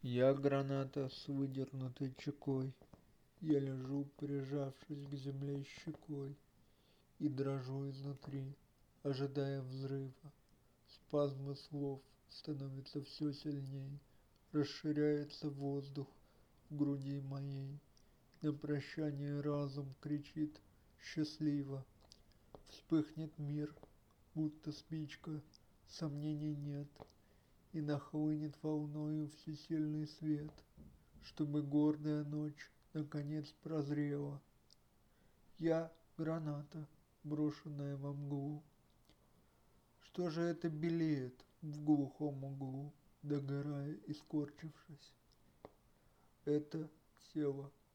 Я граната с выдернутой чекой. Я лежу, прижавшись к земле щекой, и дрожу изнутри, ожидая взрыва. Спазмы слов становятся все сильней, расширяется воздух в груди моей. На прощание разум кричит счастливо. Вспыхнет мир, будто спичка, сомнений нет, и нахлынет волною всесильный свет, чтобы гордая ночь наконец прозрела. Я граната, брошенная во мглу. Что же это белеет в глухом углу, догорая и скорчившись? Это тело,